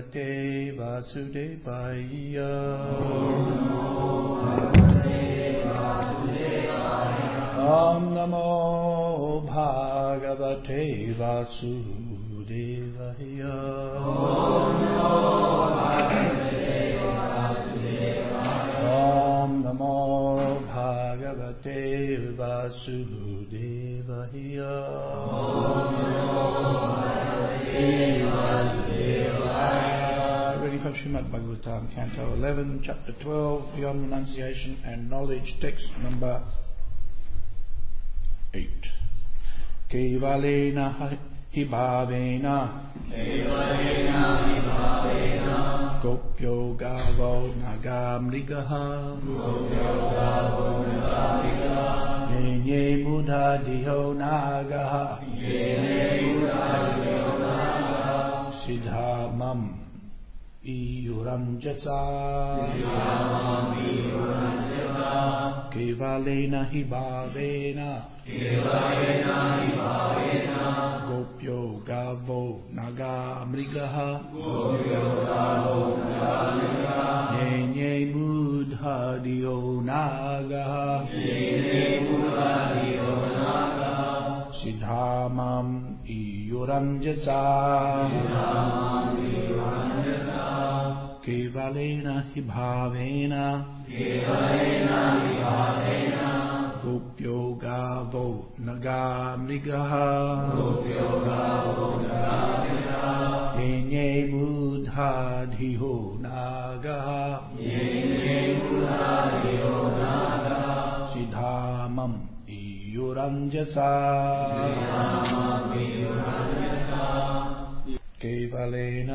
Bhagavate Vasudevaya. Om Namo Bhagavate Vasudevaya. Om Namo Bhagavate Vasudevaya. Reading from Srimad Bhagavatam, Canto 11, Chapter 12, Beyond Renunciation and Knowledge, text number 8. Kevalena hibhavena Gopyo gavo nagamrigaha Yenye mudhadiho nagaha Siddhamam iyuranjasa Kevalena hibhavena Gopyo gavo nagamrigaha Yenye mudhadiho nagaha Siddhamam iyuranjasa Kevalena hibhavena Gopyo gavo nagamrigaha Yenye mudhadiho nagaha Siddhamam iyuranjasa Kevalena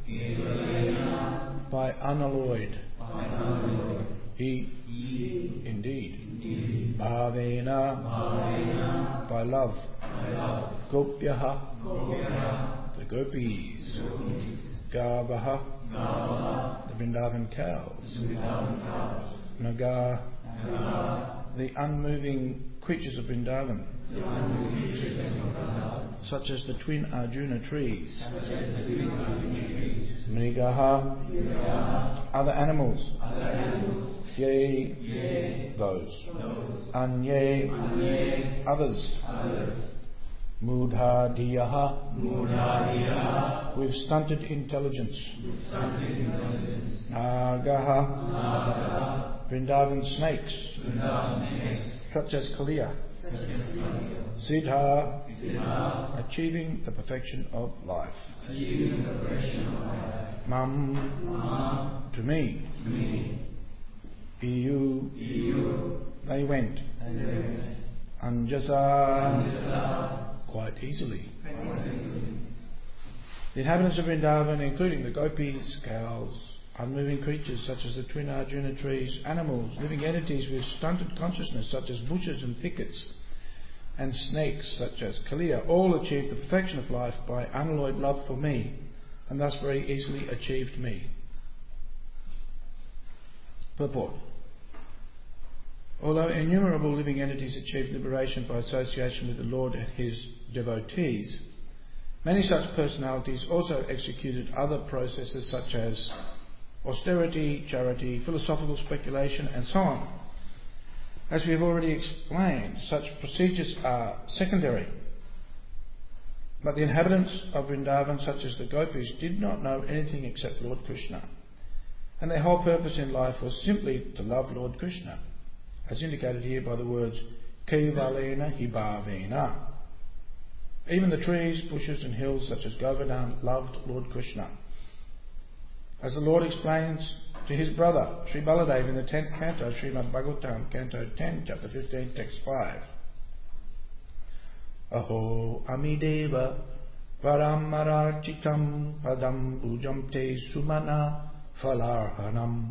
by unalloyed he indeed Bhavena by love Gopyaha the gopis Gavaha the Vrindavan cows Naga the unmoving creatures of Vrindavan such as the twin Arjuna trees Mrigaha other animals Yea those Anye others Mudhadiyaha with stunted intelligence Nagaha Vrindavan snakes such as Kaliya Siddha achieving the perfection of life Mam to me Iyu they went Anjasa quite easily. The inhabitants of Vrindavan, including the gopis, cows, unmoving creatures such as the twin Arjuna trees, animals, living entities with stunted consciousness such as bushes and thickets, and snakes such as Kaliya, all achieved the perfection of life by unalloyed love for me, and thus very easily achieved me. Purport. Although innumerable living entities achieved liberation by association with the Lord and His devotees, many such personalities also executed other processes such as austerity, charity, philosophical speculation, and so on. As we have already explained, such procedures are secondary. But the inhabitants of Vrindavan, such as the gopis, did not know anything except Lord Krishna, and their whole purpose in life was simply to love Lord Krishna, as indicated here by the words Kevalena hibhavena. Even the trees, bushes and hills such as Govardhan loved Lord Krishna. As the Lord explains to his brother Sri Baladev in the 10th canto of Srimad Bhagavatam, Canto 10, Chapter 15, Text 5. Aho amideva varam mararchitam padam bujamte sumana falarhanam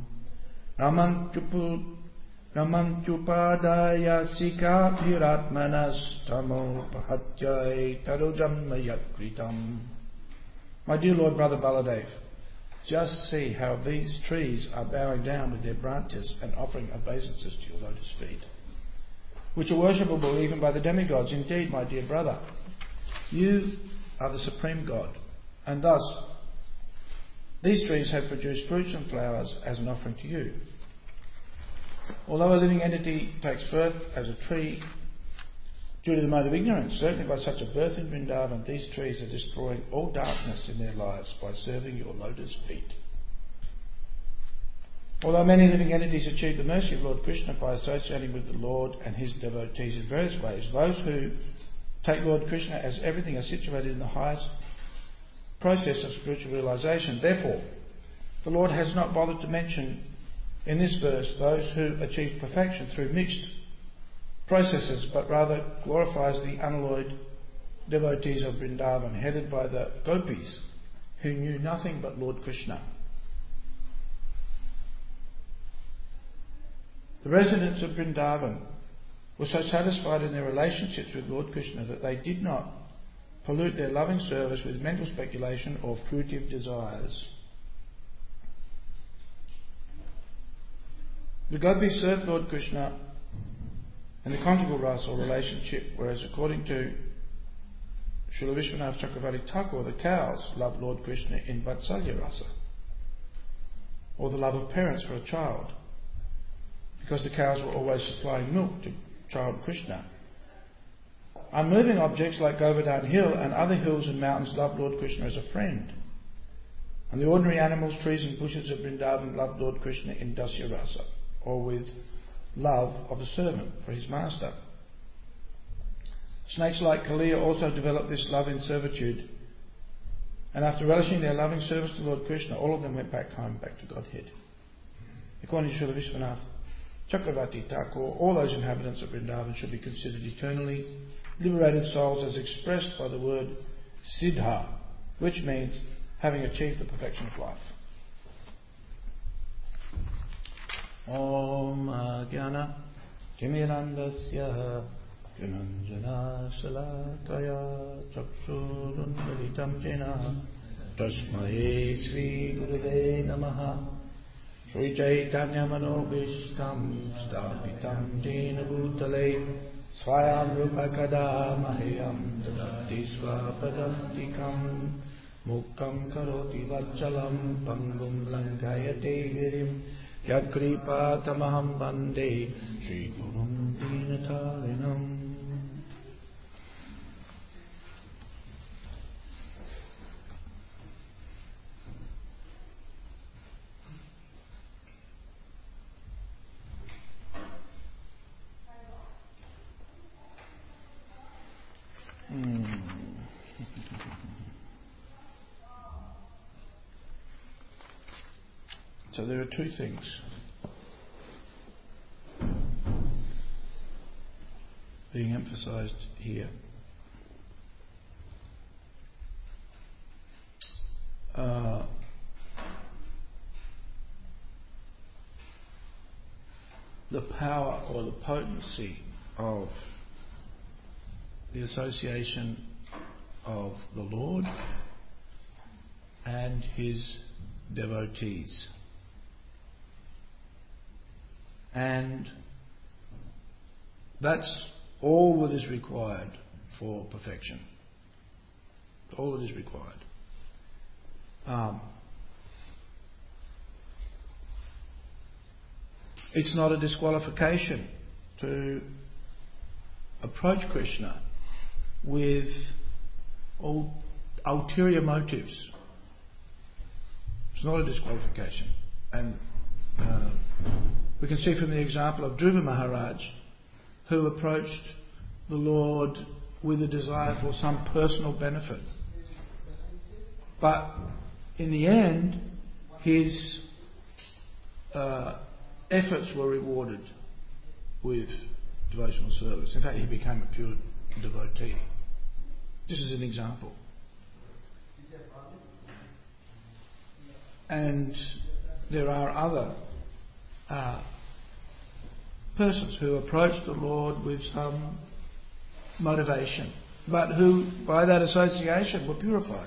namanchupadaya sikabhiratmanas tamo pahatyai tarujammayakritam. My dear Lord Brother Baladev, just see how these trees are bowing down with their branches and offering obeisances to your lotus feet, which are worshipable even by the demigods. Indeed, my dear brother, you are the supreme God, and thus These trees have produced fruits and flowers as an offering to you. Although a living entity takes birth as a tree due to the mode of ignorance, certainly by such a birth in Vrindavan, these trees are destroying all darkness in their lives by serving your lotus feet. Although many living entities achieve the mercy of Lord Krishna by associating with the Lord and his devotees in various ways, those who take Lord Krishna as everything are situated in the highest process of spiritual realization. Therefore, the Lord has not bothered to mention in this verse those who achieve perfection through mixed processes, but rather glorifies the unalloyed devotees of Vrindavan, headed by the gopis, who knew nothing but Lord Krishna. The residents of Vrindavan were so satisfied in their relationships with Lord Krishna that they did not pollute their loving service with mental speculation or fruitive desires. The gopis served Lord Krishna in the conjugal rasa or relationship, whereas according to Srila Vishwanath Chakravarti Thakur, the cows loved Lord Krishna in Vatsalya rasa, or the love of parents for a child, because the cows were always supplying milk to child Krishna. Unmoving objects like Govardhan Hill and other hills and mountains loved Lord Krishna as a friend. And the ordinary animals, trees and bushes of Vrindavan loved Lord Krishna in Dasya rasa, or with love of a servant for his master. Snakes like Kalia also developed this love in servitude, and after relishing their loving service to Lord Krishna, all of them went back home, back to Godhead. According to Srila Vishwanath Chakravarti Thakur, all those inhabitants of Vrindavan should be considered eternally liberated souls as expressed by the word Siddha, which means having achieved the perfection of life. Om Jnana Timirandasya Gyananjana Shalakaya Chakshurunmilitam Jena Tasmai Sri Gurave Namaha Sri Chaitanya Manobishtam Stapitam Jena Bhutale Swayam Rupa Kada Mahayam Dadati Swapadantikam Mukkam Karoti Vachalam Pangum Lankayate Girim Yakripa Tamaham Bande Sri Gurum Dinatarinam. So there are two things. Being emphasized here. The power or the potency of the association of the Lord and his devotees. And that's all that is required for perfection. All that is required. It's not a disqualification to approach Krishna with ulterior motives. It's not a disqualification. And we can see from the example of Dhruva Maharaj, who approached the Lord with a desire for some personal benefit. But in the end, his efforts were rewarded with devotional service. In fact, he became a pure devotee. This is an example. And there are other persons who approach the Lord with some motivation, but who, by that association, were purified.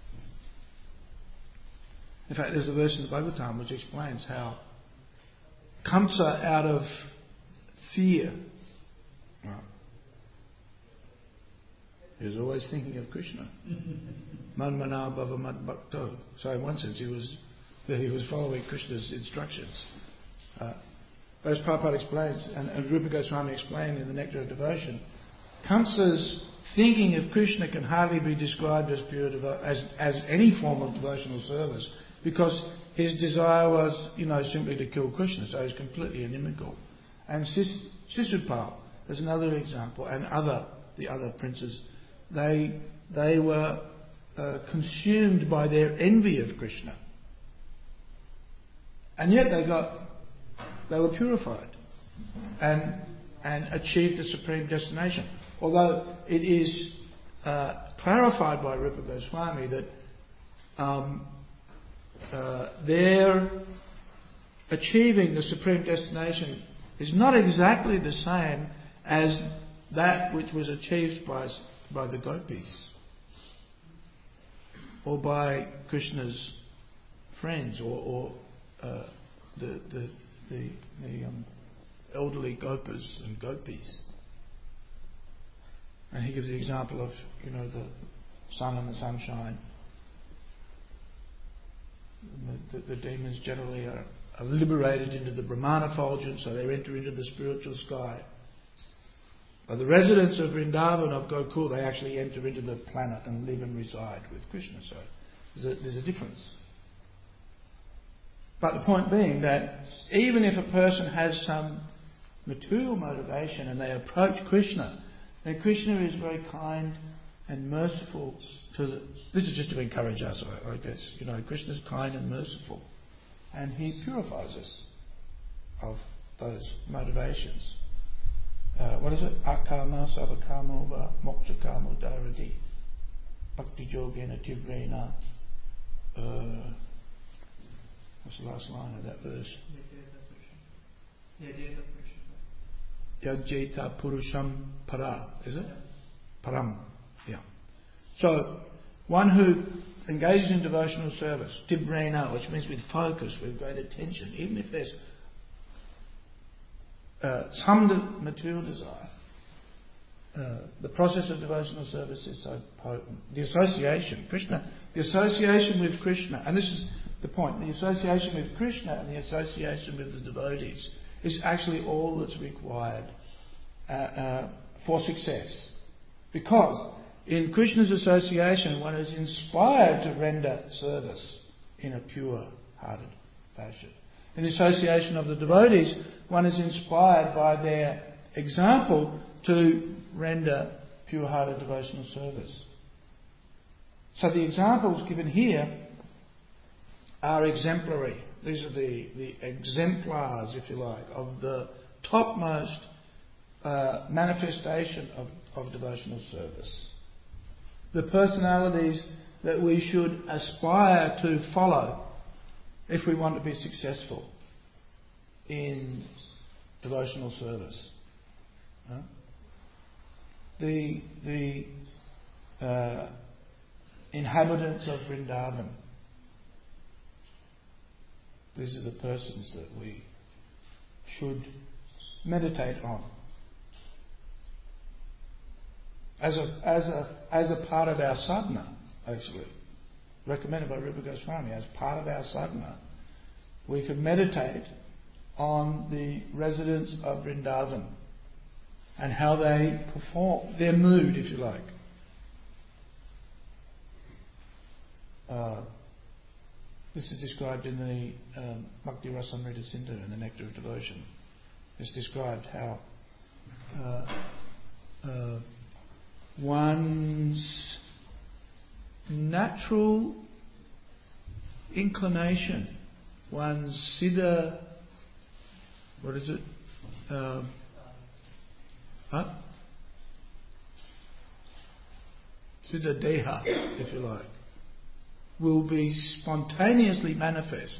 In fact, there's a verse in the Bhagavatam which explains how Kamsa, out of fear, He was always thinking of Krishna. Manmana bhava mad bhakto. So in one sense he was following Krishna's instructions. As Prabhupada explains, and Rupa Goswami explained in the Nectar of Devotion, Kamsa's thinking of Krishna can hardly be described as pure as any form of devotional service, because his desire was, simply to kill Krishna, so he's completely inimical. And Sisupal is another example, and the other princes, they were consumed by their envy of Krishna, and yet they were purified and achieved the supreme destination. Although it is clarified by Rupa Goswami that their achieving the supreme destination is not exactly the same as that which was achieved by the gopis or by Krishna's friends or the elderly gopas and gopis. And he gives the example of, the sun and the sunshine. The demons generally are liberated into the Brahmana effulgence, so they enter into the spiritual sky. But the residents of Vrindavan, of Gokul, they actually enter into the planet and live and reside with Krishna. So there's a difference. But the point being that even if a person has some material motivation and they approach Krishna, then Krishna is very kind and merciful this is just to encourage us, I guess. Krishna is kind and merciful, and he purifies us of those motivations. What is it? Akama savakamo va mokshakamo dharati bhakti yogena tivrena. What's the last line of that verse? Yajeta purusham para. Is it? Param. Yeah. So, one who engages in devotional service, tivrena, which means with focus, with great attention, even if there's some material desire, the process of devotional service is so potent. The association with Krishna, and this is the point, the association with Krishna and the association with the devotees is actually all that's required for success. Because in Krishna's association, one is inspired to render service in a pure-hearted fashion. In the association of the devotees, one is inspired by their example to render pure-hearted devotional service. So the examples given here are exemplary. These are the exemplars, if you like, of the topmost manifestation of devotional service. The personalities that we should aspire to follow if we want to be successful in devotional service. The inhabitants of Vrindavan. These are the persons that we should meditate on as a part of our sadhana, actually. Recommended by Rupa Goswami as part of our sadhana. We can meditate on the residents of Vrindavan and how they perform, their mood, if you like. This is described in the Bhakti Rasamrita Sindhu in the Nectar of Devotion. It's described how one's natural inclination, one's siddha, what is it? Siddha deha, if you like, will be spontaneously manifest.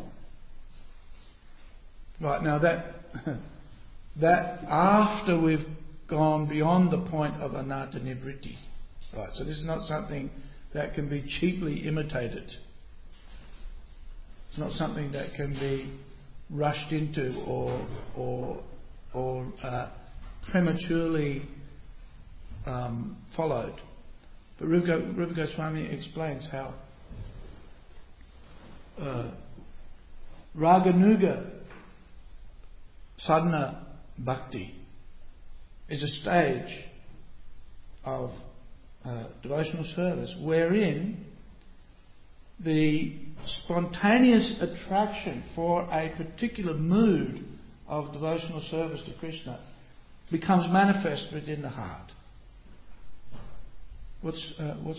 Right, now that after we've gone beyond the point of anatta nivritti. Right, so this is not something that can be cheaply imitated. It's not something that can be rushed into or prematurely followed. But Rupa Goswami explains how Raganuga sadhana bhakti is a stage of devotional service wherein the spontaneous attraction for a particular mood of devotional service to Krishna becomes manifest within the heart. What's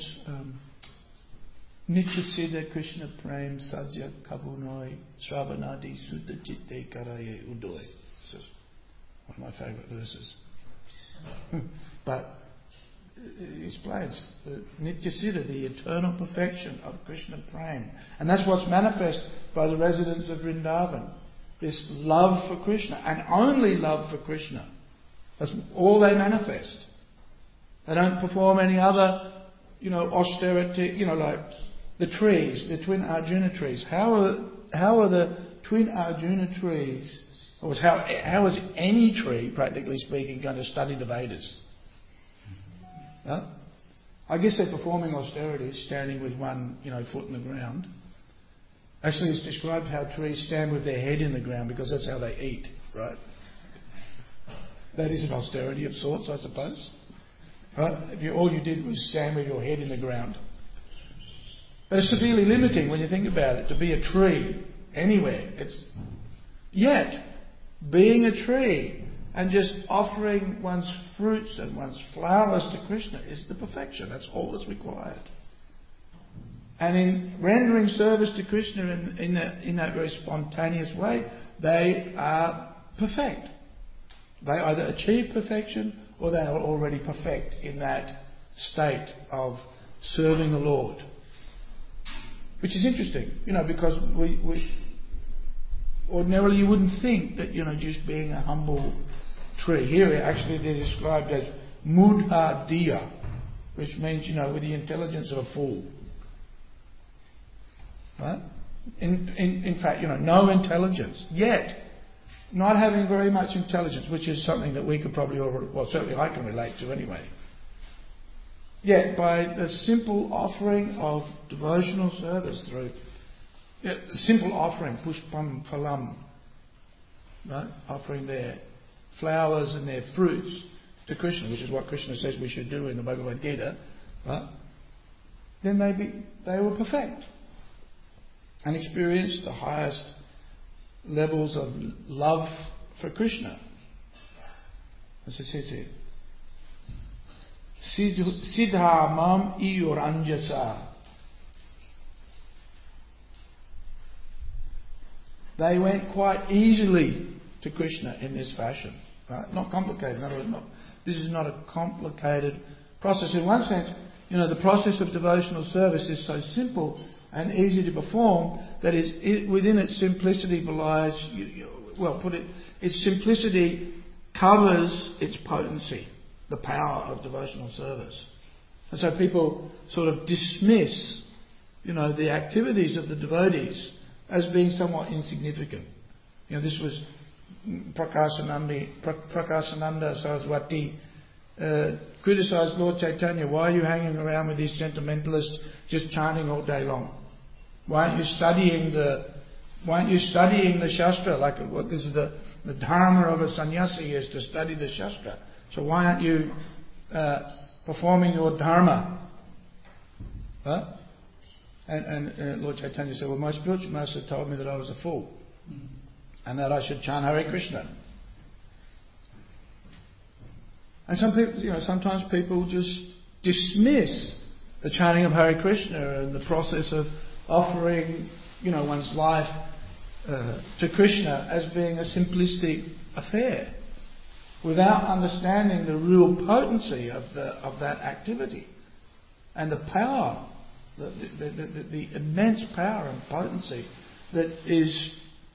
Nitya Siddha Krishna Prem Sadhya Kabunoi Sravanadi Sutta Chitte Karaye Udoy. This is one of my favourite verses. But it explains the Nitya Siddha, the eternal perfection of Krishna Prem. And that's what's manifest by the residents of Vrindavan. This love for Krishna, and only love for Krishna. That's all they manifest. They don't perform any other, austerity, like the trees, the twin Arjuna trees. How are the twin Arjuna trees, or how is any tree, practically speaking, going to study the Vedas? Huh? I guess they're performing austerities, standing with one, foot in the ground. Actually, it's described how trees stand with their head in the ground because that's how they eat, right? That is an austerity of sorts, I suppose. Right? If all you did was stand with your head in the ground. But it's severely limiting when you think about it, to be a tree anywhere. Yet, being a tree and just offering one's fruits and one's flowers to Krishna is the perfection. That's all that's required. And in rendering service to Krishna in that very spontaneous way, they are perfect. They either achieve perfection or they are already perfect in that state of serving the Lord. Which is interesting, because we ordinarily you wouldn't think that, just being a humble tree. Here actually they're described as mudha diya, which means, with the intelligence of a fool. Right? In fact, no intelligence. Yet, not having very much intelligence, which is something that we could probably certainly I can relate to anyway. Yet, by the simple offering of devotional service through the simple offering, pushpam phalam, right? Offering their flowers and their fruits to Krishna, which is what Krishna says we should do in the Bhagavad Gita, right? Then they will perfect and experience the highest levels of love for Krishna. As it says here, Siddha mam iyoranjasa. They went quite easily to Krishna in this fashion. Right? Not complicated. This is not a complicated process. In one sense, the process of devotional service is so simple and easy to perform that within its simplicity belies, its simplicity covers its potency, the power of devotional service. And so people sort of dismiss, the activities of the devotees as being somewhat insignificant. This was Prakasananda Saraswati criticised Lord Chaitanya. Why are you hanging around with these sentimentalists just chanting all day long? Why aren't you studying the Shastra? Like this is the dharma of a sannyasi is to study the Shastra. So why aren't you performing your dharma? Huh? And Lord Chaitanya said, well, my spiritual master told me that I was a fool and that I should chant Hare Krishna. And some people, sometimes people just dismiss the chanting of Hare Krishna and the process of offering, one's life to Krishna as being a simplistic affair, without understanding the real potency of that activity and the power, the immense power and potency that is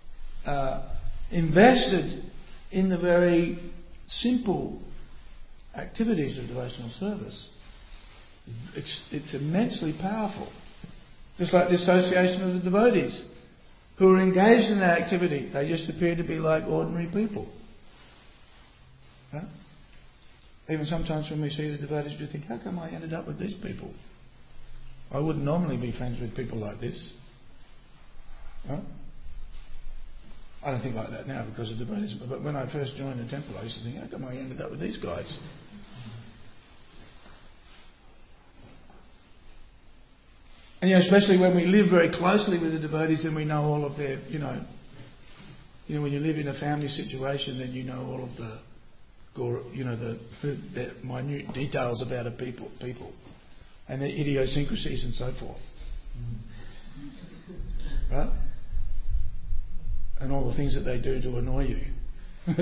invested in the very simple activities of devotional service. It's immensely powerful. Just like the association of the devotees who are engaged in that activity. They just appear to be like ordinary people. Huh? Even sometimes when we see the devotees, we think, how come I ended up with these people? I wouldn't normally be friends with people like this. Right? I don't think like that now because of devotees, but when I first joined the temple, I used to think, how come I ended up with these guys? And especially when we live very closely with the devotees and we know all of their, when you live in a family situation, then you know all of the minute details about a people and their idiosyncrasies and so forth. Right? And all the things that they do to annoy you.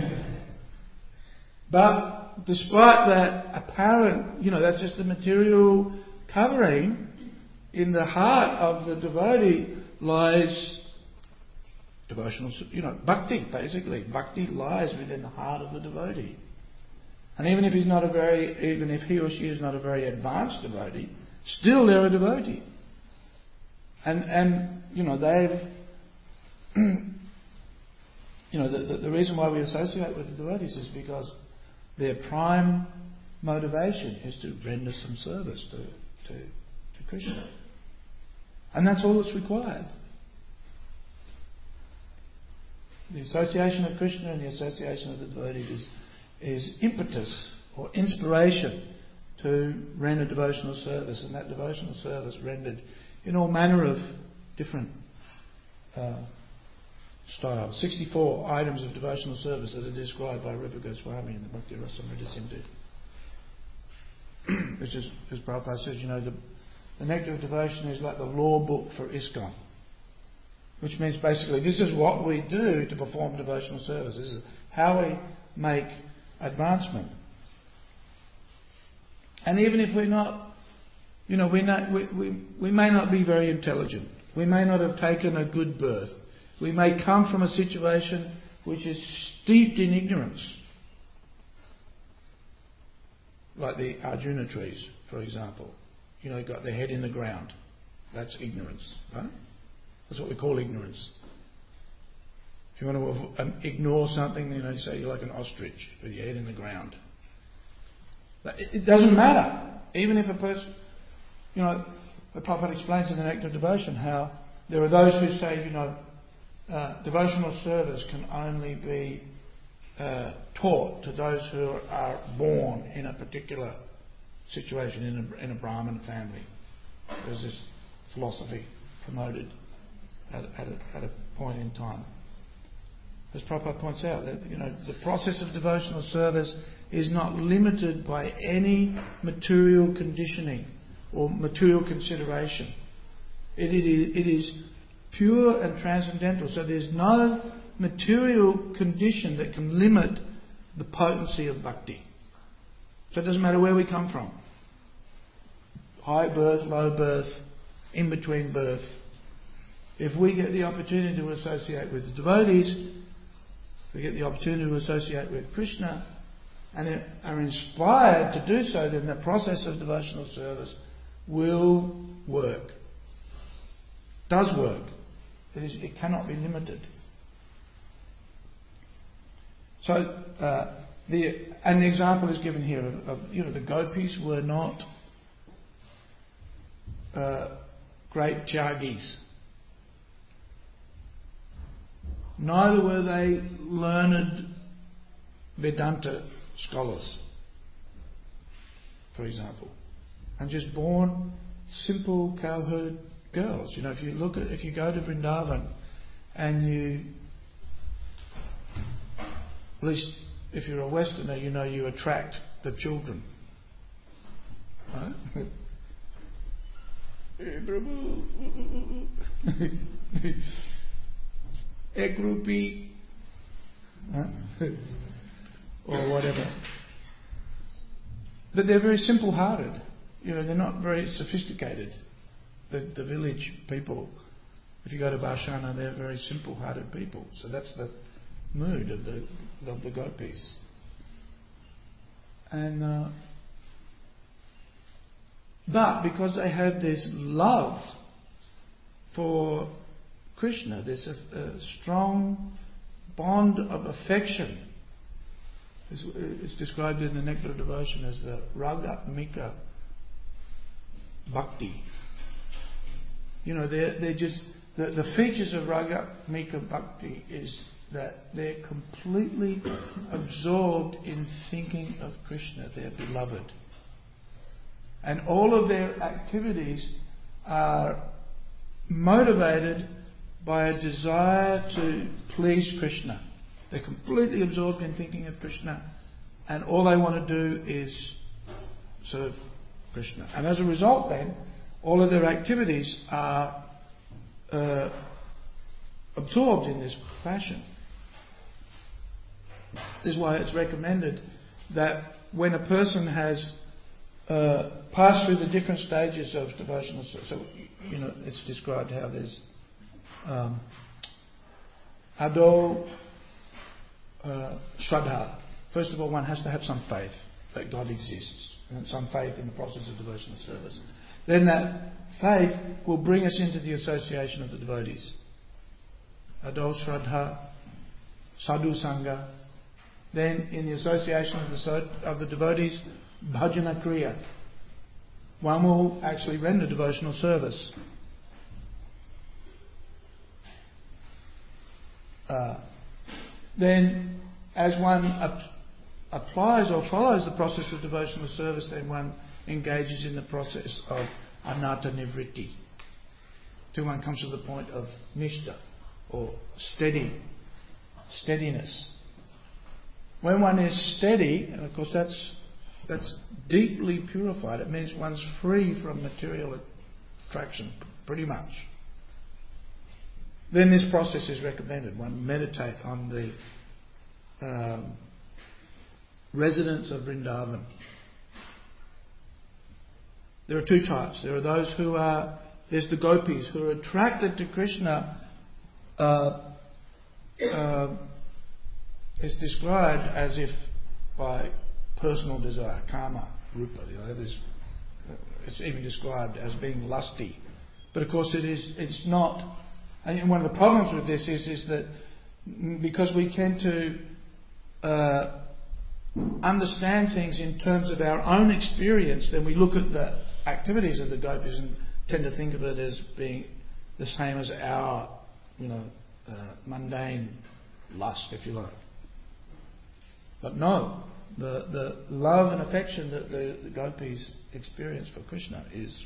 But despite that apparent, that's just the material covering, in the heart of the devotee lies devotional, bhakti, basically. Bhakti lies within the heart of the devotee. And even if he or she is not a very advanced devotee, still they're a devotee. And they've, the reason why we associate with the devotees is because their prime motivation is to render some service to Krishna. And that's all that's required. The association of Krishna and the association of the devotees is impetus or inspiration to render devotional service, and that devotional service rendered in all manner of different styles. 64 items of devotional service that are described by Rupa Goswami in the Bhakti Rasamrita Sindhu. Which is, as Prabhupada says, the Nectar of Devotion is like the law book for ISKCON. Which means basically this is what we do to perform devotional service. This is how we make advancement. And even if we're not, we may not be very intelligent. We may not have taken a good birth. We may come from a situation which is steeped in ignorance. Like the Arjuna trees, for example. Got their head in the ground. That's ignorance, right? That's what we call ignorance. If you want to ignore something, then they say you're like an ostrich with your head in the ground. But it doesn't matter. Even if a person, the Prabhupada explains in the Nectar of Devotion how there are those who say, devotional service can only be taught to those who are born in a particular situation in a Brahmin family. There's this philosophy promoted at a point in time. As Prabhupada points out, that the process of devotional service is not limited by any material conditioning or material consideration. It is pure and transcendental. So there's no material condition that can limit the potency of bhakti. So it doesn't matter where we come from. High birth, low birth, in between birth. If we get the opportunity to associate with the devotees, we get the opportunity to associate with Krishna and are inspired to do so, then the process of devotional service will work. Does work. It cannot be limited. So the example is given here of the gopis were not great tyagis. Neither were they learned Vedanta scholars, for example, and just born simple cowherd girls. If you go to Vrindavan and at least if you're a Westerner, you attract the children. Right? Hey, Prabhu. Ek rupee. Or whatever. But they're very simple-hearted. They're not very sophisticated. The village people, if you go to Varshana, they're very simple-hearted people. So that's the mood of the gopis. And but because they have this love for Krishna, there's a strong bond of affection It's described in the Nectar of Devotion as the Ragatmika Bhakti. You know, they're just the features of Ragatmika Bhakti is that they're completely absorbed in thinking of Krishna, their beloved. And all of their activities are motivated by a desire to please Krishna. They're completely absorbed in thinking of Krishna, and all they want to do is serve Krishna. And as a result then, all of their activities are absorbed in this fashion. This is why it's recommended that when a person has passed through the different stages of devotional service, so you know, it's described how there's Ado Shraddha. First of all, one has to have some faith that God exists, and some faith in the process of devotional service. Then that faith will bring us into the association of the devotees. Ado Shraddha, Sadhu Sangha. Then in the association of the devotees, Bhajana Kriya. One will actually render devotional service. Then as one applies or follows the process of devotional service, then one engages in the process of anatta nivritti, till one comes to the point of nishta, or steadiness. When one is steady, and of course that's deeply purified, it means one's free from material attraction, pretty much. Then this process is recommended. One meditate on the residents of Vrindavan. There are two types. There are those there's the gopis who are attracted to Krishna. It's described as if by personal desire, kama, rupa. You know, it's even described as being lusty. But of course it's not. And one of the problems with this is that because we tend to understand things in terms of our own experience, then we look at the activities of the gopis and tend to think of it as being the same as our, mundane lust, if you like. But no, the love and affection that the gopis experience for Krishna is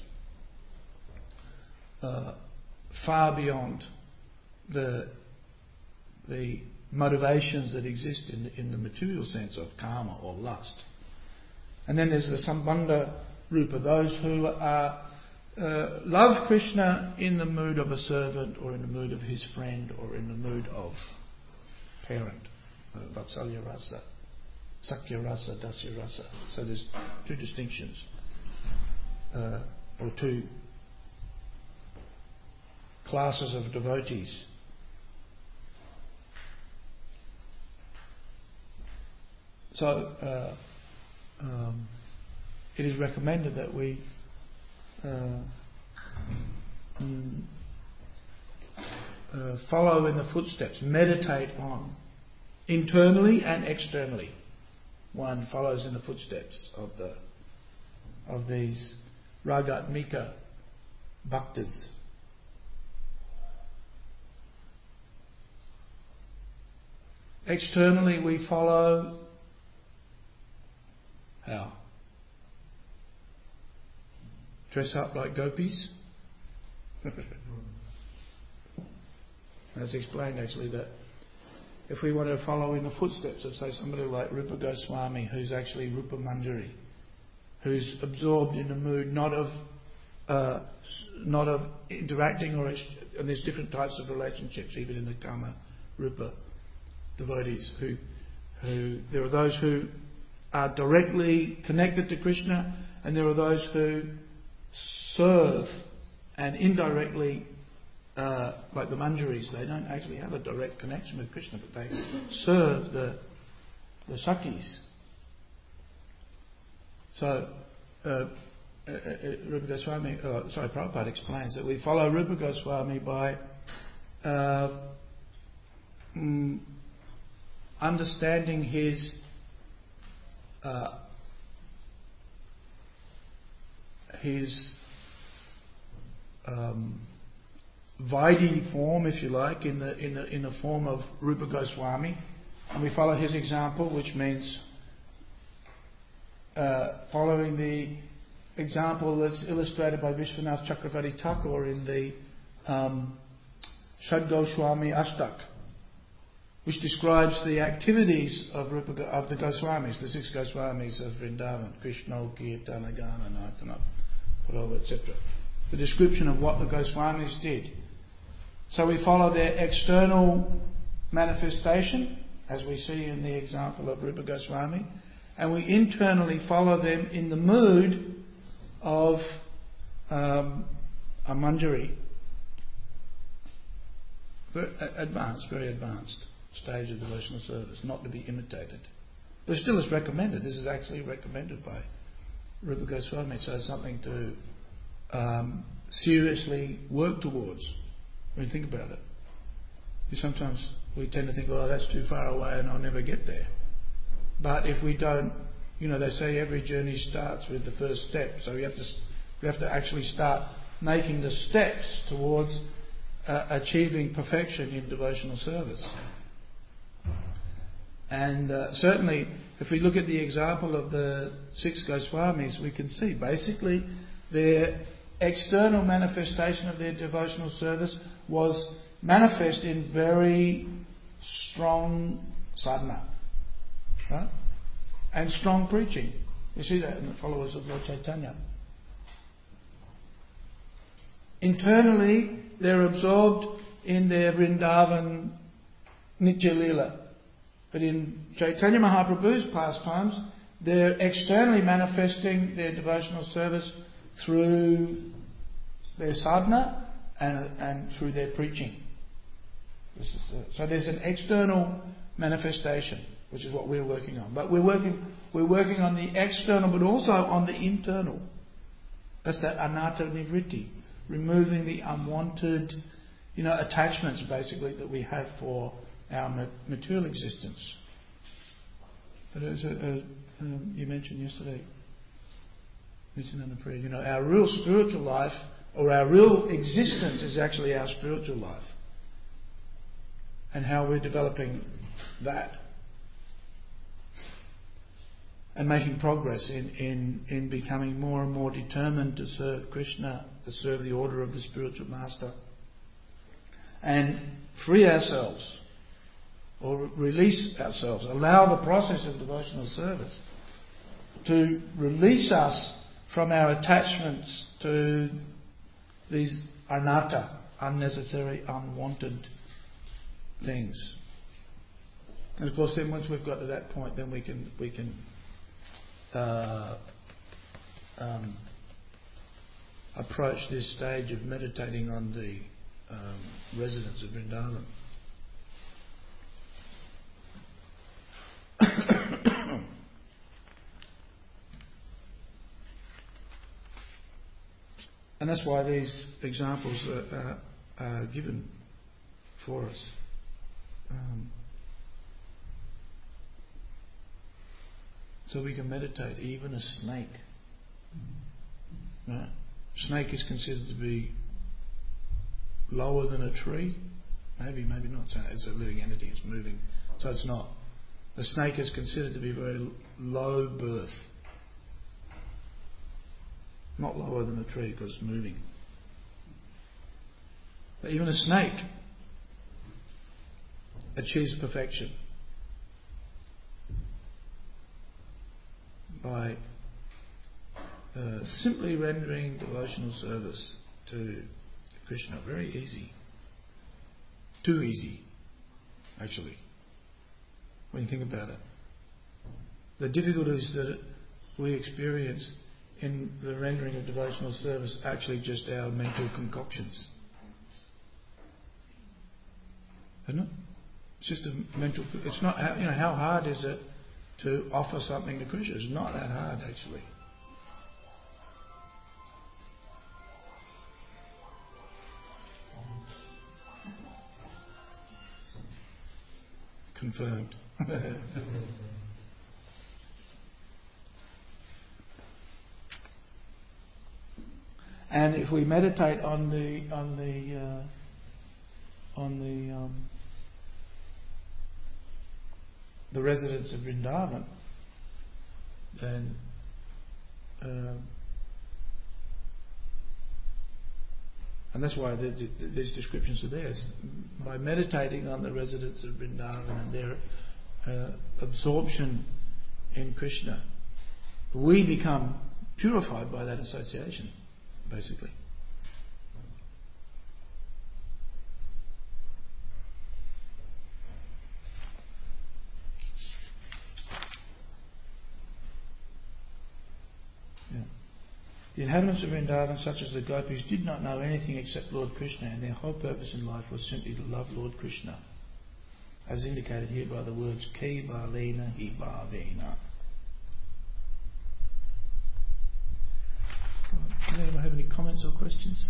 far beyond the motivations that exist in the material sense of karma or lust. And then there's the Sambandha Rupa, those who love Krishna in the mood of a servant, or in the mood of his friend, or in the mood of parent. Vatsalya Rasa, Sakya Rasa, Dasya Rasa. So there's two distinctions, or two classes of devotees. So it is recommended that we follow in the footsteps, meditate on, internally and externally. One follows in the footsteps of these Ragatmika Bhaktas. Externally we follow how? Dress up like gopis? As explained actually, that if we want to follow in the footsteps of, say, somebody like Rupa Goswami, who's actually Rupa Manjari, who's absorbed in a mood not of interacting, and there's different types of relationships even in the Kama Rupa devotees, who there are those who are directly connected to Krishna, and there are those who serve and indirectly, like the Manjaris, they don't actually have a direct connection with Krishna, but they serve the Sakis. So Rupa Goswami, Prabhupada explains that we follow Rupa Goswami by understanding his his Vaidhi form, if you like, in the form of Rupa Goswami, and we follow his example, which means following the example that's illustrated by Vishwanath Chakravarti Thakur in the Shad Goswami Ashtak, which describes the activities of the Goswamis, the 6 Goswamis of Vrindavan, Krishna, Kirtana, Gana, Nartana, Purava, etc. The description of what the Goswamis did. So we follow their external manifestation, as we see in the example of Rupa Goswami, and we internally follow them in the mood of a manjari. Very advanced stage of devotional service, not to be imitated. But still is recommended. This is actually recommended by Rupa Goswami, so it's something to seriously work towards. When you think about it. Sometimes we tend to think, oh, that's too far away and I'll never get there. But if we don't, they say every journey starts with the first step, so we have to actually start making the steps towards achieving perfection in devotional service. And certainly, if we look at the example of the 6 Goswamis, we can see basically their external manifestation of their devotional service was manifest in very strong sadhana, right? And strong preaching. You see that in the followers of Lord Chaitanya. Internally, they're absorbed in their Vrindavan Nitya Leela. But in Chaitanya Mahaprabhu's pastimes, they're externally manifesting their devotional service through their sadhana and through their preaching. So there's an external manifestation, which is what we're working on. But we're working on the external, but also on the internal. That's that anatta nivritti, removing the unwanted, attachments basically that we have for our material existence. But as you mentioned yesterday, our real spiritual life, or our real existence, is actually our spiritual life. And how we're developing that. And making progress in becoming more and more determined to serve Krishna, to serve the order of the spiritual master. And free ourselves, or release ourselves, allow the process of devotional service to release us from our attachments to these anatta, unnecessary, unwanted things. And of course, then once we've got to that point, then we can approach this stage of meditating on the residents of Vrindavan. And that's why these examples are given for us. So we can meditate. Even a snake. Right? Snake is considered to be lower than a tree. Maybe not. It's a living entity. It's moving. So it's not. The snake is considered to be very low birth. Not lower than a tree because it's moving. But even a snake achieves perfection by simply rendering devotional service to Krishna. Very easy. Too easy, actually, when you think about it. The difficulties that we experience in the rendering of devotional service are actually just our mental concoctions. Isn't it? It's just a mental... It's not... how hard is it to offer something to Krishna? It's not that hard, actually. Confirmed. And if we meditate on the residents of Vrindavan, then and that's why these descriptions are there. By meditating on the residents of Vrindavan and their absorption in Krishna, we become purified by that association, basically. Yeah. The inhabitants of Vrindavan, such as the gopis, did not know anything except Lord Krishna, and their whole purpose in life was simply to love Lord Krishna, as indicated here by the words Kevalena hi bhavena. Does anyone have any comments or questions?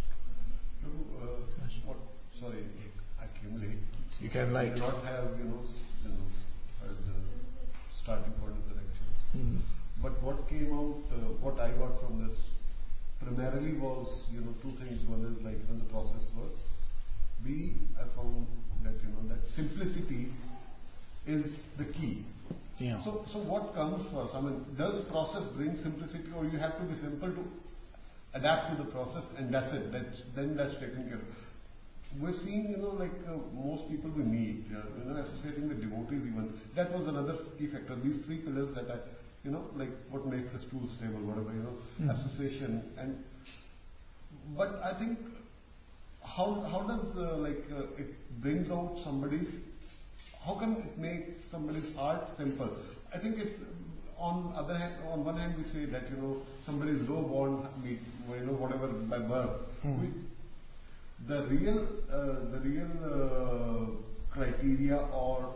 Sorry, I came late. You came late. I did not have, as the starting point of the lecture. Mm. But what came out, what I got from this primarily was, two things. One is like when the process works. B, I found that, that simplicity is the key. Yeah. So what comes first? I mean, does process bring simplicity, or you have to be simple to adapt to the process, and that's it. Then that's taken care of. We're seeing, most people we meet, associating with devotees even. That was another key factor. These three pillars that what makes us too stable, whatever, association. But I think, how does, it brings out how can it make somebody's heart simple? I think it's, on one hand we say that, somebody is low born, whatever, by birth. The real criteria or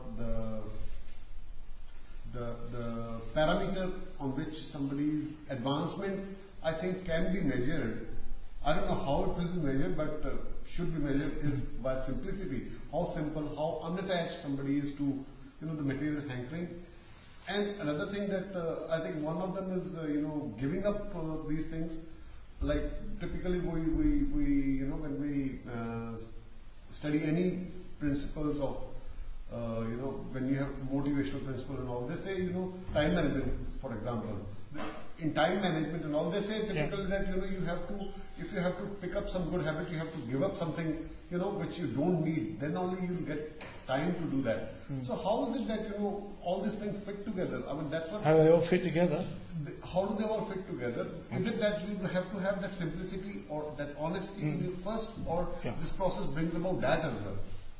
the parameter on which somebody's advancement, I think, can be measured. I don't know how it will be measured, but should be measured is by simplicity. How simple, how unattached somebody is to, the material hankering. And another thing that I think one of them is, giving up these things. Like typically we when we study any principles of, when you have motivational principle and all, they say, time management, for example. In time management and all, they say typically that, you have to, if you have to pick up some good habit, you have to give up something, which you don't need. Then only you'll get time to do that. So how is it that, all these things fit together? I mean, that's what... How do they all fit together? How do they all fit together? Is it that you have to have that simplicity or that honesty in you first, or this process brings about that as well?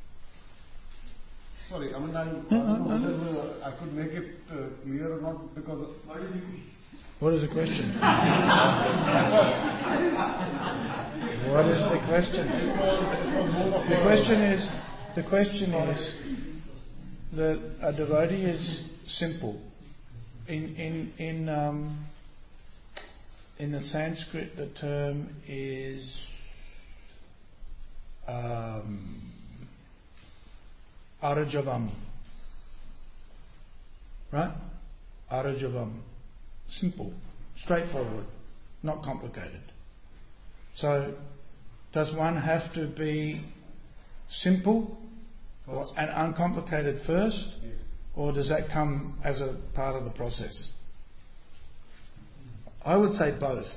Sorry, I mean, I don't know whether I could make it clear or not, because... What is the question? What is the question? The question is that a devotee is simple. In the Sanskrit, the term is arajavam. Right? Arajavam. Simple, straightforward, not complicated. So, does one have to be simple and uncomplicated first, or does that come as a part of the process? I would say both.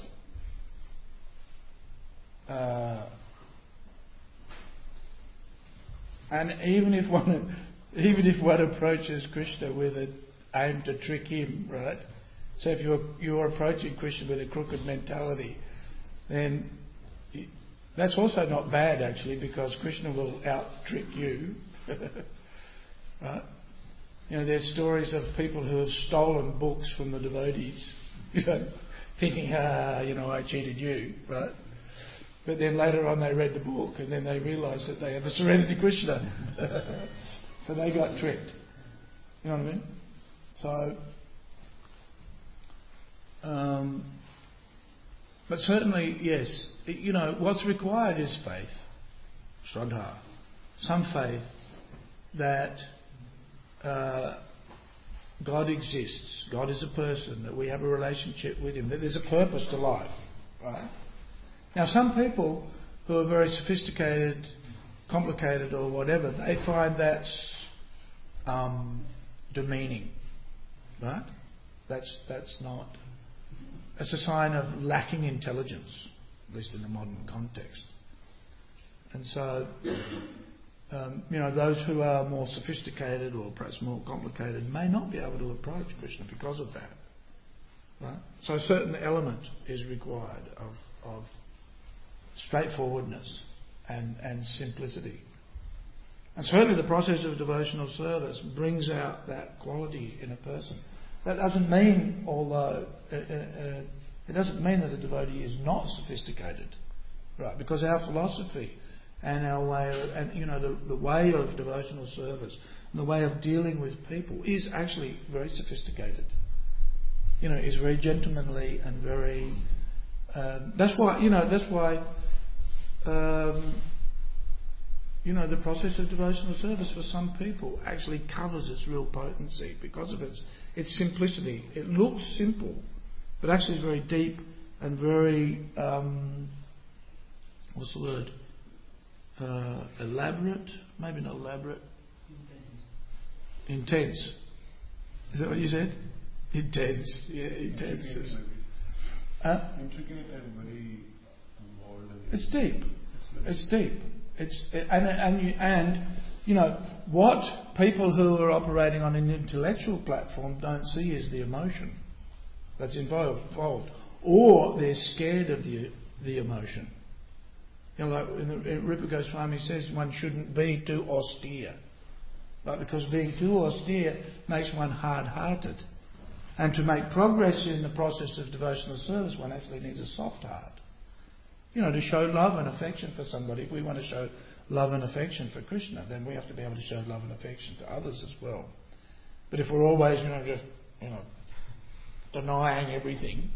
And even if one approaches Krishna with an aim to trick him, right? So if you're approaching Krishna with a crooked mentality, then that's also not bad, actually, because Krishna will out-trick you. Right? There's stories of people who have stolen books from the devotees, thinking, I cheated you, right? But then later on they read the book and then they realised that they had to surrender to Krishna. So they got tricked. You know what I mean? So... but certainly, yes, what's required is faith, Shraddha, some faith that God exists, God is a person, that we have a relationship with Him, that there's a purpose to life, right? Now, some people who are very sophisticated, complicated, or whatever, they find that's demeaning, right? That's not. It's a sign of lacking intelligence, at least in the modern context. And so, those who are more sophisticated or perhaps more complicated may not be able to approach Krishna because of that. Right? So a certain element is required of straightforwardness and simplicity. And certainly the process of devotional service brings out that quality in a person. That doesn't mean, although it doesn't mean that a devotee is not sophisticated, right? Because our philosophy and our way, the way of devotional service and the way of dealing with people is actually very sophisticated. Is very gentlemanly and very. That's why the process of devotional service for some people actually covers its real potency because of its simplicity. It looks simple, but actually is very deep and very what's the word? Elaborate? Maybe not elaborate. Intense. Is that what you said? Intense. Yeah, intense. Intricate and very involved. It's deep. It's deep. What people who are operating on an intellectual platform don't see is the emotion that's involved, or they're scared of the emotion. Like Rupa Goswami says, one shouldn't be too austere, because being too austere makes one hard-hearted, and to make progress in the process of devotional service, one actually needs a soft heart. To show love and affection for somebody. If we want to show love and affection for Krishna, then we have to be able to show love and affection to others as well. But if we're always, just denying everything,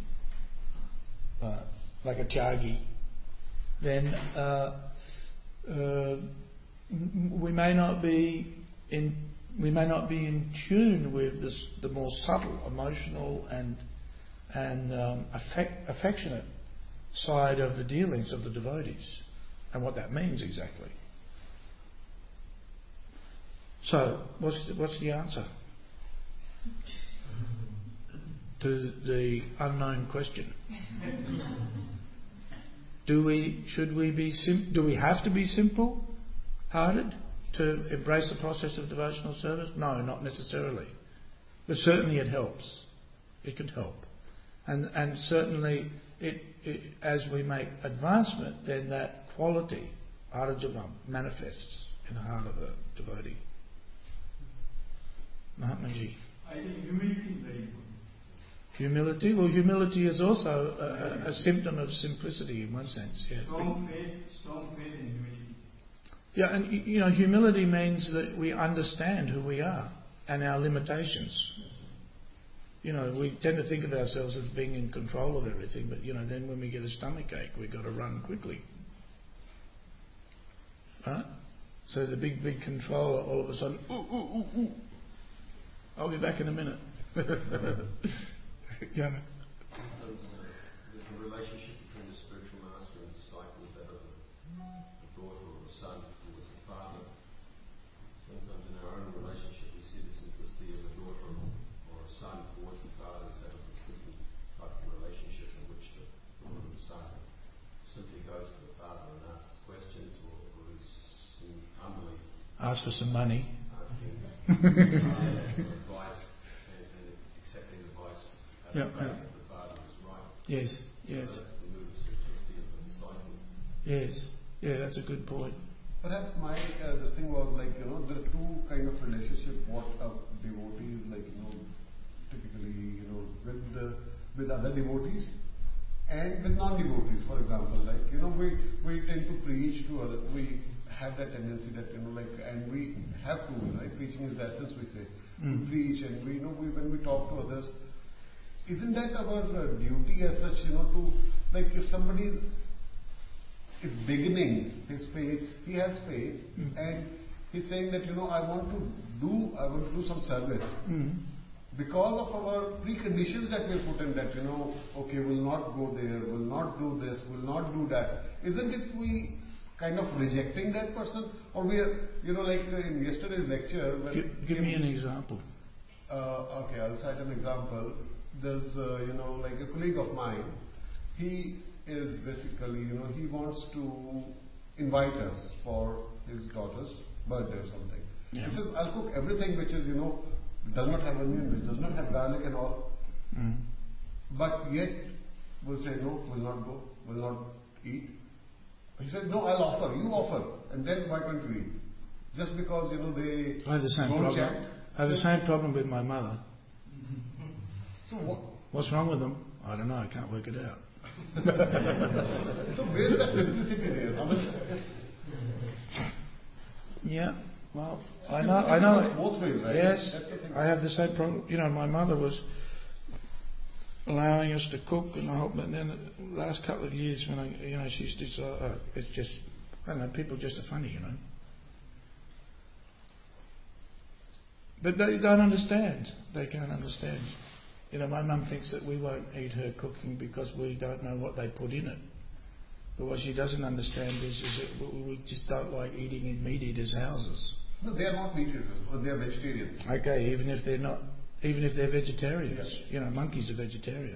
like a Tyagi, then we may not be in tune with the more subtle, emotional and affectionate side of the dealings of the devotees and what that means exactly. So, what's the answer to the unknown question? Do we have to be simple-hearted to embrace the process of devotional service? No, not necessarily. But certainly it helps. It can help. And certainly as we make advancement, then that quality, arajavam, manifests in the heart of a devotee. Mahatmaji. I think humility is very important. Humility? Well, humility is also a symptom of simplicity in one sense. Yeah, strong faith and humility. Yeah, and humility means that we understand who we are and our limitations. We tend to think of ourselves as being in control of everything, but then when we get a stomachache, we've got to run quickly. Right? So the big controller all of a sudden, ooh, I'll be back in a minute. Yeah. The relationship between the spiritual master and the disciple is that of a daughter or a son towards the father. Sometimes in our own relationship we see the simplicity of a daughter or a son towards the father is that of a simple type of relationship in which the daughter or the son simply goes to the father and asks questions or is humbly ask for some money. Asking some advice and accepting advice. Yeah. The father is right. Yes. So that's the move of simplicity of the disciple. Yes. Yeah, that's a good point. Perhaps my this thing was there are two kind of relationship what a devotee is typically with other devotees and with non-devotees. For example, we tend to preach to others. We have that tendency that and we have to, right? Preaching is the essence, we say. We preach and when we talk to others, isn't that our duty as such, to if somebody is beginning his faith, he has faith, and he's saying that I want to do some service. because of our preconditions that we put in, that, okay, we'll not go there, we'll not do this, we'll not do that. Isn't it we kind of rejecting that person? Or we are, like in yesterday's lecture. Give me an example. Okay, I'll cite an example. There's, like a colleague of mine. He is basically, he wants to invite us for his daughter's birthday or something. Yeah. He says, I'll cook everything which is, does not have onion, which does not have garlic and all. Mm. But yet, we'll say, no, we'll not go, we'll not eat. He said, no, I'll offer, you offer, and then why can't you eat? Just because, they I have the same don't problem. chant. I have the same problem with my mother. So what? What's wrong with them? I don't know. I can't work it out. So where is that simplicity there? Yeah. Well, I Simplicity know. works both ways, right? Yes, That's the thing. I have the same problem. My mother was allowing us to cook and the whole. And then the last couple of years, when she used to say, it's just, I don't know, people just are funny, But they don't understand. They can't understand. My mum thinks that we won't eat her cooking because we don't know what they put in it. But what she doesn't understand is that we just don't like eating in meat eaters' houses. No, they are not meat eaters, they are vegetarians. Okay, even if they're vegetarians. Monkeys are vegetarian.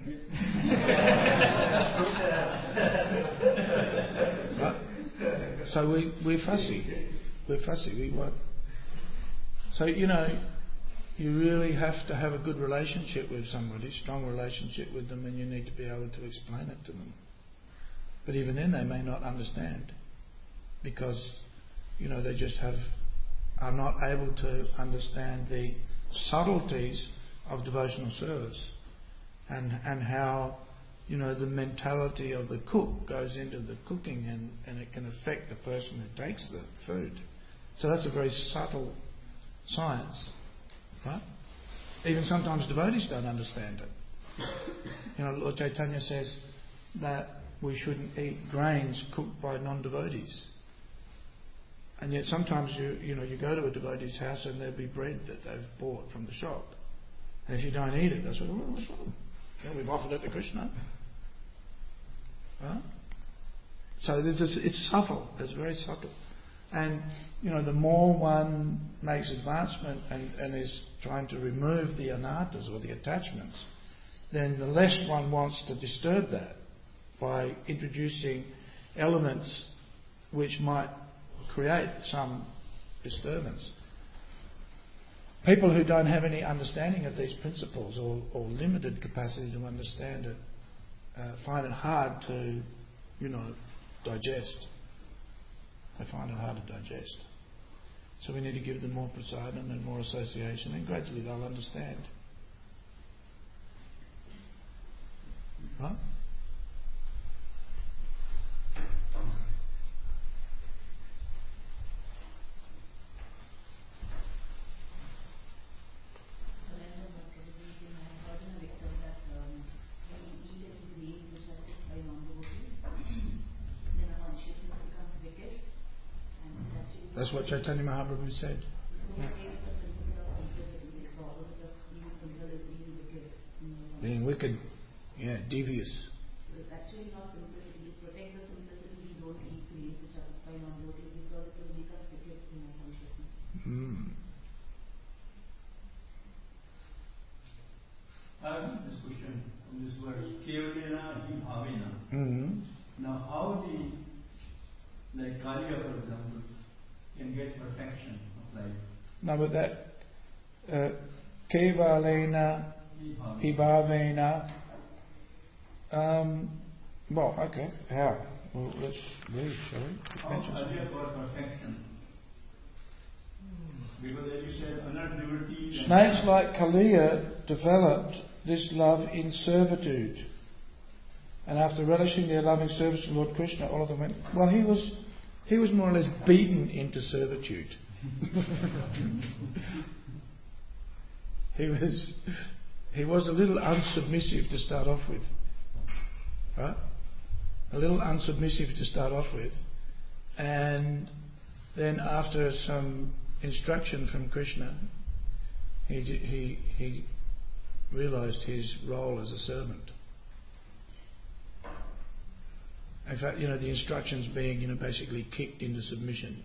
Right? So we're fussy. We're fussy. We want. So you really have to have a good relationship with somebody, strong relationship with them, and you need to be able to explain it to them. But even then, they may not understand because they just are not able to understand the subtleties of devotional service and how the mentality of the cook goes into the cooking and it can affect the person who takes the food. So that's a very subtle science, right? Even sometimes devotees don't understand it. Lord Chaitanya says that we shouldn't eat grains cooked by non-devotees. And yet sometimes you go to a devotee's house and there'll be bread that they've bought from the shop. And if you don't eat it, they'll say, well, what's wrong? We've offered it to Krishna. Right? So it's subtle. It's very subtle. And, the more one makes advancement and is trying to remove the anarthas or the attachments, then the less one wants to disturb that by introducing elements which might create some disturbance. People who don't have any understanding of these principles or limited capacity to understand it find it hard to, digest. They find it hard to digest. So we need to give them more prasadam and more association, and gradually they'll understand. Right? That's what Chaitanya Mahaprabhu said. Yeah. Being wicked, devious. So it's actually not simplicity. To protect the simplicity, we don't eat grains which are by non-devotees because it will make us wicked in our consciousness. I have this question on this verse, Kevalena hi bhavena. Now how like Kaliya, for example, can get perfection of life? No, but that Kevalena hi bhavena. Well, okay. How? Well, let's read, shall we? How Kaliya got perfection? Because as you said, unadvertised. Snakes like Kaliya developed this love in servitude. And after relishing their loving service to Lord Krishna, all of them went, well, he was more or less beaten into servitude. He was a little unsubmissive to start off with. Right? A little unsubmissive to start off with. And then after some instruction from Krishna, he realised his role as a servant. In fact, the instructions being, basically kicked into submission.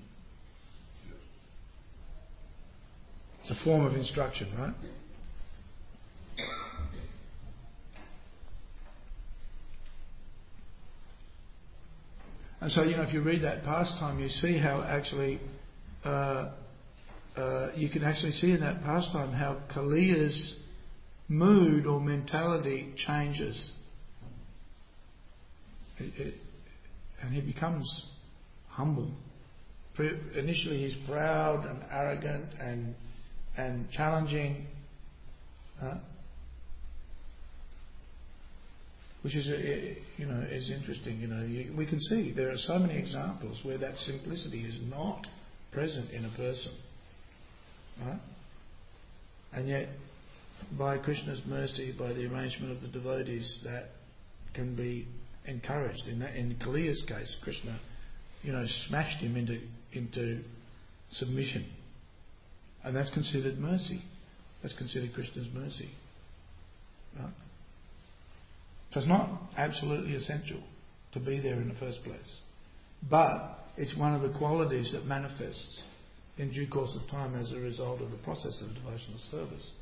It's a form of instruction, right? And so, if you read that pastime, you see how actually, you can actually see in that pastime how Kaliya's mood or mentality changes. And he becomes humble. Initially he's proud and arrogant and challenging, which is is interesting. We can see there are so many examples where that simplicity is not present in a person, right? And yet, by Krishna's mercy, by the arrangement of the devotees, that can be encouraged. In Kaliya's case, Krishna, smashed him into submission, and that's considered mercy. That's considered Krishna's mercy, right? So it's not absolutely essential to be there in the first place, but it's one of the qualities that manifests in due course of time as a result of the process of devotional service.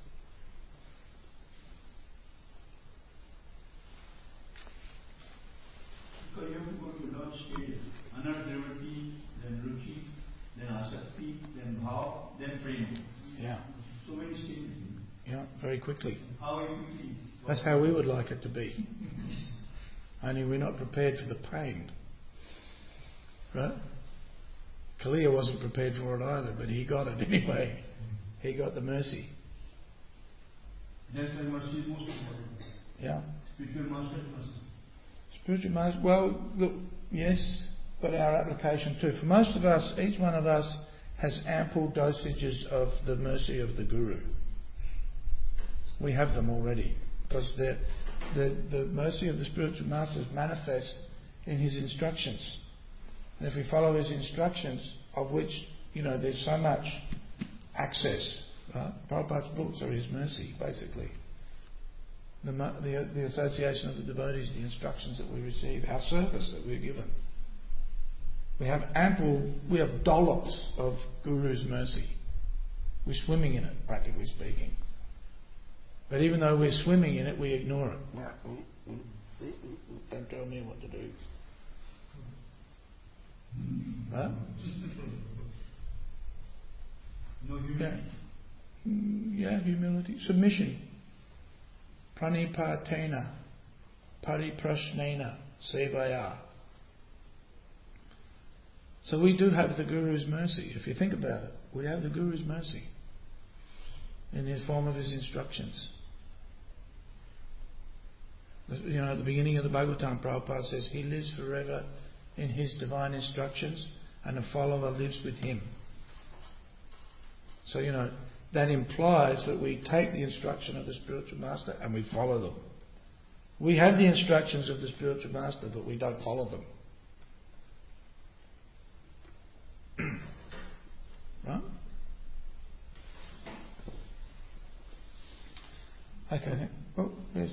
Because you have to go to Lord stages. Anardravati, then Ruchi, then Asakti, then Bhav, then Prema. Yeah. So many stages. Yeah, very quickly. How quickly? That's how we would like it to be. Only we're not prepared for the pain. Right? Kaliya wasn't prepared for it either, but he got it anyway. He got the mercy. That's why mercy is most important. Yeah. Spiritual master first. Spiritual master, well, look, yes, but our application too. For most of us, each one of us has ample dosages of the mercy of the Guru. We have them already, because the mercy of the spiritual master is manifest in his instructions. And if we follow his instructions, of which, there's so much access, right? Prabhupada's books are his mercy, basically. The association of the devotees, the instructions that we receive, our service that we're given. We have dollops of Guru's mercy. We're swimming in it, practically speaking. But even though we're swimming in it, we ignore it. Don't tell me what to do. Right? No humility. Yeah, humility. Submission. Pranipatena. Pariprashnena. Sevaya. So we do have the Guru's mercy. If you think about it, we have the Guru's mercy in the form of his instructions. At the beginning of the Bhagavatam, Prabhupada says he lives forever in his divine instructions and a follower lives with him. So, that implies that we take the instruction of the spiritual master and we follow them. We have the instructions of the spiritual master, but we don't follow them. Right? Okay. Oh, yes.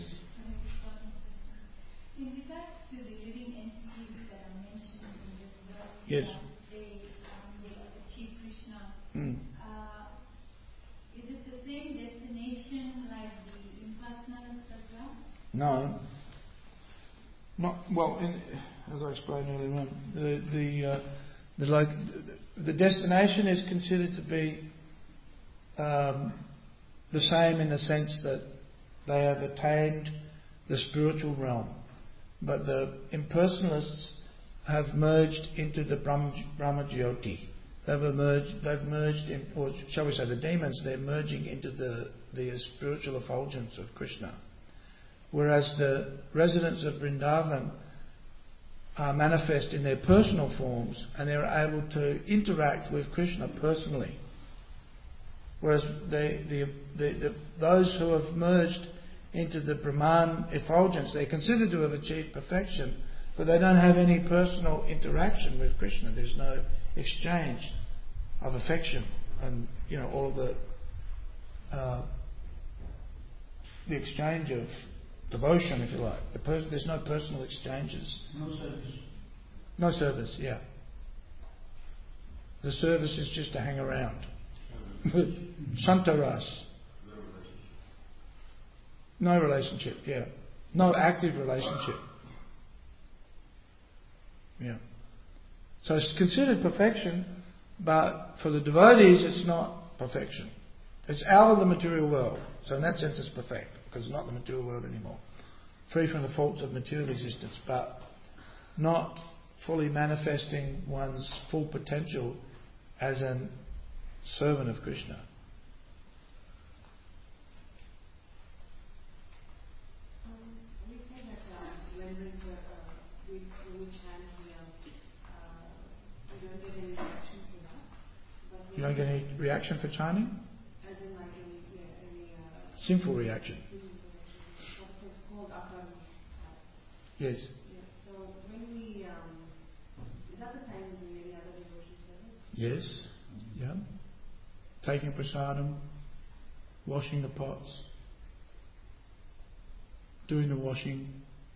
In regards to the living entities that are mentioned in this verse, Yes. They achieve Krishna. Mm. Is it the same destination like the impersonalists as well? No. Not well. As I explained earlier on, the destination is considered to be the same in the sense that they have attained the spiritual realm. But the impersonalists have merged into the Brahmajyoti. They've merged in, or shall we say the demons, they're merging into the spiritual effulgence of Krishna. Whereas the residents of Vrindavan are manifest in their personal forms and they're able to interact with Krishna personally. Whereas those who have merged into the Brahman effulgence, they're considered to have achieved perfection, but they don't have any personal interaction with Krishna. There's no exchange of affection and all of the the exchange of devotion, if you like. There's no personal exchanges. No service. No service, yeah. The service is just to hang around. Santaras. No relationship, yeah. No active relationship. Yeah. So it's considered perfection, but for the devotees it's not perfection. It's out of the material world. So in that sense it's perfect, because it's not the material world anymore. Free from the faults of material existence, but not fully manifesting one's full potential as a servant of Krishna. We say that when we chant, we don't get any reaction for that. But You don't get any reaction for chanting? as in like any Sinful reaction. what's it called after Yes. yeah. So when we is that the same as in any other devotion service? Yes. Yeah. Taking prasadam, washing the pots, doing the washing.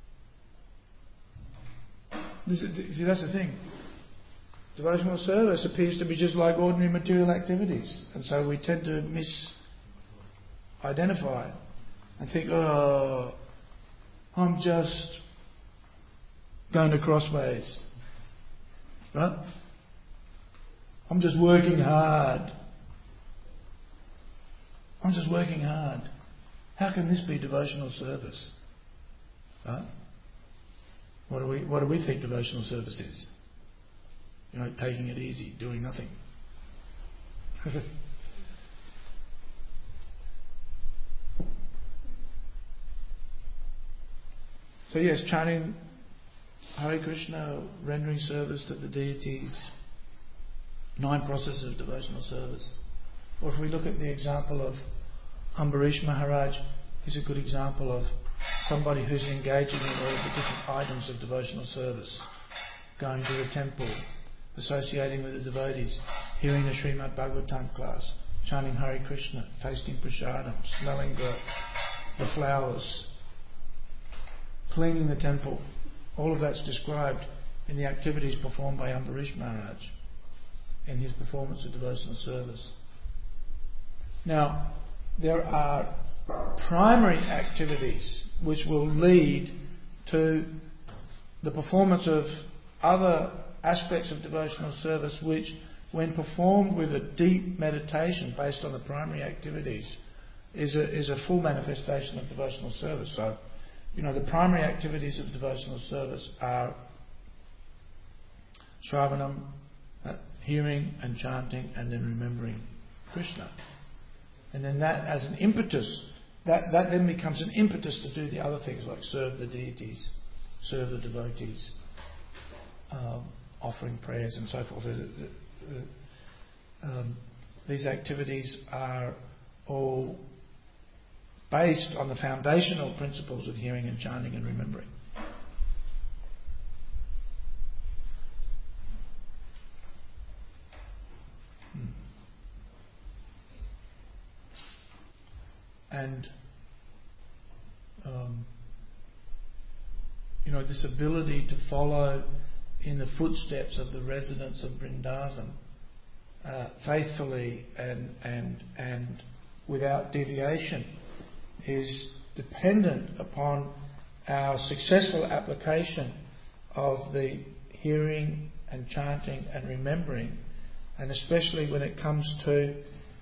See, that's the thing. Devotional service appears to be just like ordinary material activities, and so we tend to misidentify and think, oh, I'm just going to Crossways, right? I'm just working hard. I'm just working hard. How can this be devotional service? Right? What do we think devotional service is? Taking it easy, doing nothing. So yes, chanting Hare Krishna, rendering service to the deities, 9 processes of devotional service. Or if we look at the example of Ambarish Maharaj, he's a good example of somebody who's engaging in all of the different items of devotional service. Going to the temple, associating with the devotees, hearing the Srimad Bhagavatam class, chanting Hare Krishna, tasting prasadam, smelling the flowers, cleaning the temple. All of that's described in the activities performed by Ambarish Maharaj in his performance of devotional service. Now, there are primary activities which will lead to the performance of other aspects of devotional service which, when performed with a deep meditation based on the primary activities, is a full manifestation of devotional service. So, the primary activities of devotional service are Shravanam, hearing and chanting, and then remembering Krishna. And then that as an impetus, that then becomes an impetus to do the other things like serve the deities, serve the devotees, offering prayers and so forth. These activities are all based on the foundational principles of hearing and chanting and remembering. And this ability to follow in the footsteps of the residents of Vrindavan faithfully and without deviation is dependent upon our successful application of the hearing and chanting and remembering, and especially when it comes to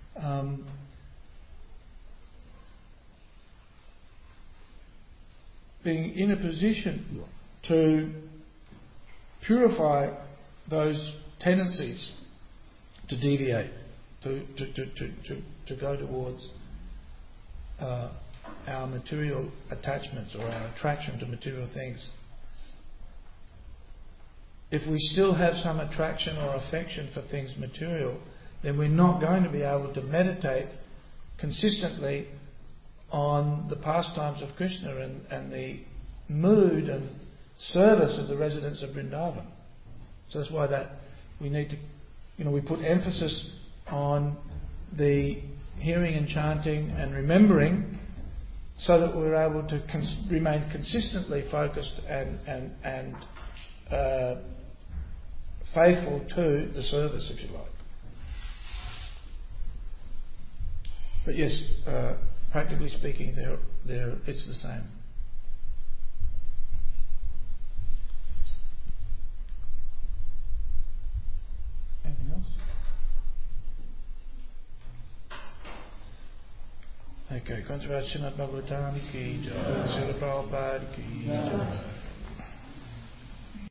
being in a position to purify those tendencies to deviate, to go towards our material attachments or our attraction to material things. If we still have some attraction or affection for things material, then we're not going to be able to meditate consistently on the pastimes of Krishna and the mood and service of the residents of Vrindavan. So that's why that we need to, we put emphasis on the hearing and chanting and remembering so that we're able to remain consistently focused and faithful to the service, if you like. But yes, practically speaking, it's the same. Anything else? Okay, Controversial Bhagavatam ki jai, Srila Prabhupada ki jai.